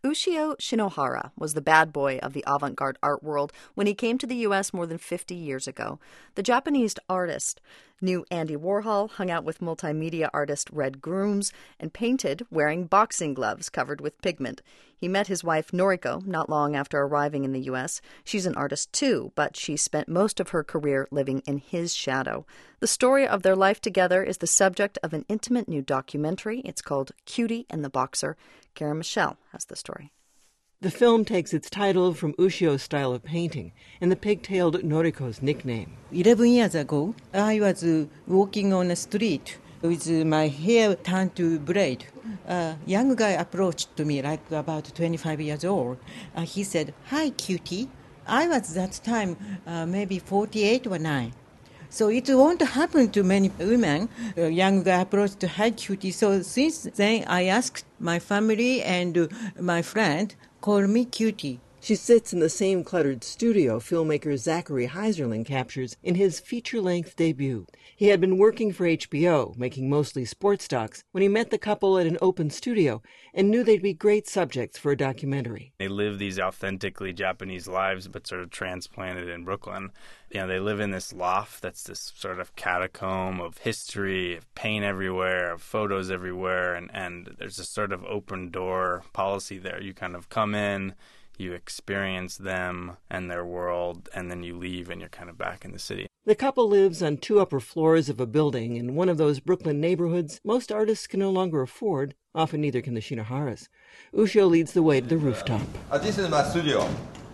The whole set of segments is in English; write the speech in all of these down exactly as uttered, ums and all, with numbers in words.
Ushio Shinohara was the bad boy of the avant-garde art world when he came to the U S more than fifty years ago. The Japanese artist knew Andy Warhol, hung out with multimedia artist Red Grooms, and painted wearing boxing gloves covered with pigment. He met his wife Noriko not long after arriving in the U S. She's an artist too, but she spent most of her career living in his shadow. The story of their life together is the subject of an intimate new documentary. It's called Cutie and the Boxer. Karen Michelle has the story. The film takes its title from Ushio's style of painting and the pigtailed Noriko's nickname. Eleven years ago, I was uh, walking on the street with uh, my hair turned to braid. A young guy approached to me, like about twenty-five years old. Uh, he said, "Hi, cutie." I was that time uh, maybe forty-eight or nine. So it won't happen to many women. A young guy approached to "Hi, cutie." So since then, I asked my family and uh, my friend, call me cutie. She sits in the same cluttered studio filmmaker Zachary Heiserling captures in his feature-length debut. He had been working for H B O, making mostly sports docs, when he met the couple at an open studio and knew they'd be great subjects for a documentary. They live these authentically Japanese lives, but sort of transplanted in Brooklyn. You know, they live in this loft that's this sort of catacomb of history, of paint everywhere, of photos everywhere, and, and there's a sort of open door policy there. You kind of come in, you experience them and their world, and then you leave and you're kind of back in the city. The couple lives on two upper floors of a building in one of those Brooklyn neighborhoods most artists can no longer afford. Often neither can the Shinoharas. Ushio leads the way to the rooftop. Uh, this is my studio.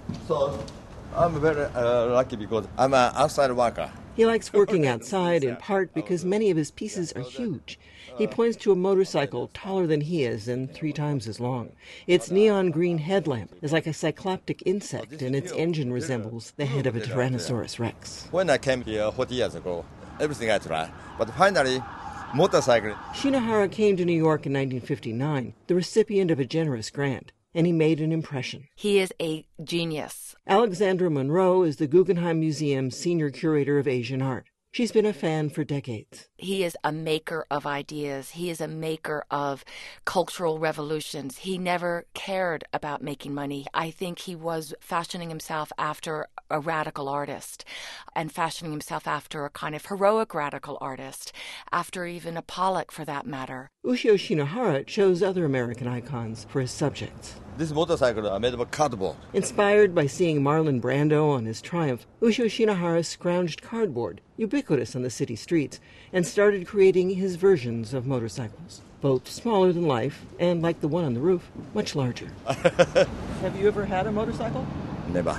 So I'm very uh, lucky because I'm an outside worker. He likes working outside in part because many of his pieces are huge. He points to a motorcycle taller than he is and three times as long. Its neon green headlamp is like a cycloptic insect, and its engine resembles the head of a Tyrannosaurus Rex. When I came here forty years ago, everything I tried. But finally, motorcycle. Shinohara came to New York in nineteen fifty-nine, the recipient of a generous grant, and he made an impression. He is a genius. Alexandra Monroe is the Guggenheim Museum's senior curator of Asian art. She's been a fan for decades. He is a maker of ideas. He is a maker of cultural revolutions. He never cared about making money. I think he was fashioning himself after a radical artist and fashioning himself after a kind of heroic radical artist, after even a Pollock for that matter. Ushio Shinohara chose other American icons for his subjects. This motorcycle are made of cardboard. Inspired by seeing Marlon Brando on his Triumph, Ushio Shinohara scrounged cardboard, ubiquitous on the city streets, and started creating his versions of motorcycles, both smaller than life and, like the one on the roof, much larger. Have you ever had a motorcycle? Never.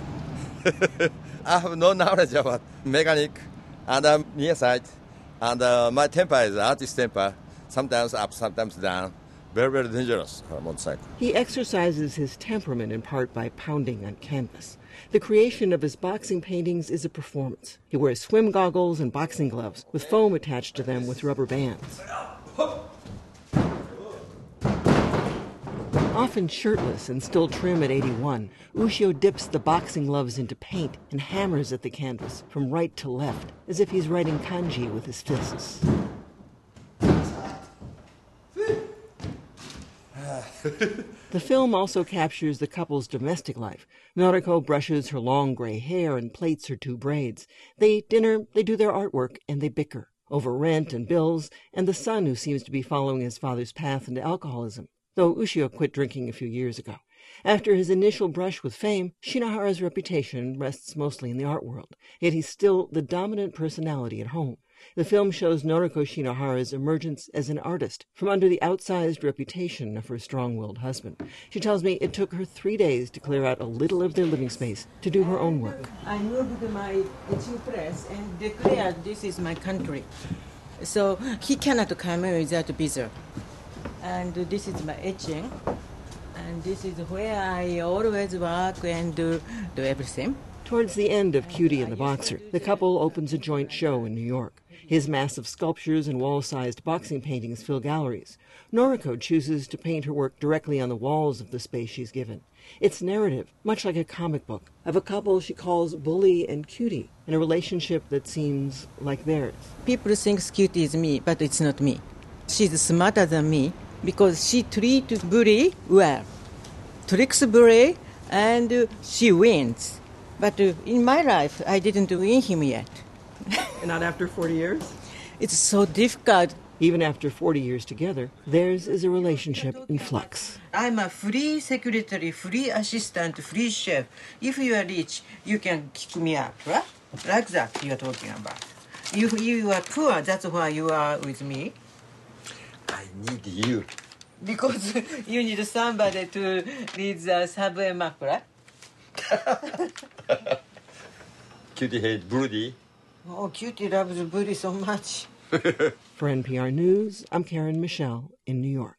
I have no knowledge about mechanic, and I'm nearsight, and uh, my temper is artist temper, sometimes up, sometimes down. Very, very dangerous uh, motorcycle. He exercises his temperament in part by pounding on canvas. The creation of his boxing paintings is a performance. He wears swim goggles and boxing gloves with foam attached to them with rubber bands. Often shirtless and still trim at eighty-one, Ushio dips the boxing gloves into paint and hammers at the canvas from right to left, as if he's writing kanji with his fists. The film also captures the couple's domestic life. Noriko brushes her long gray hair and plaits her two braids. They eat dinner, they do their artwork, and they bicker over rent and bills and the son who seems to be following his father's path into alcoholism, though Ushio quit drinking a few years ago. After his initial brush with fame, Shinohara's reputation rests mostly in the art world, yet he's still the dominant personality at home. The film shows Noriko Shinohara's emergence as an artist from under the outsized reputation of her strong-willed husband. She tells me it took her three days to clear out a little of their living space to do her own work. I moved my etching press and declared this is my country. So he cannot come without visa. And this is my etching. And this is where I always work and do, do everything. Towards the end of Cutie and the Boxer, the couple opens a joint show in New York. His massive sculptures and wall-sized boxing paintings fill galleries. Noriko chooses to paint her work directly on the walls of the space she's given. It's narrative, much like a comic book, of a couple she calls Bully and Cutie, in a relationship that seems like theirs. People think Cutie is me, but it's not me. She's smarter than me because she treats Bully well. tricks Bray, and uh, she wins. But uh, in my life, I didn't win him yet. Not after forty years? It's so difficult. Even after forty years together, theirs is a relationship in flux. I'm a free secretary, free assistant, free chef. If you are rich, you can kick me out, right? Like that you're talking about. If you are poor, that's why you are with me. I need you. Because you need somebody to lead the subway map, right? Cutie hates Broody. Oh, Cutie loves Booty so much. For N P R News, I'm Karen Michelle in New York.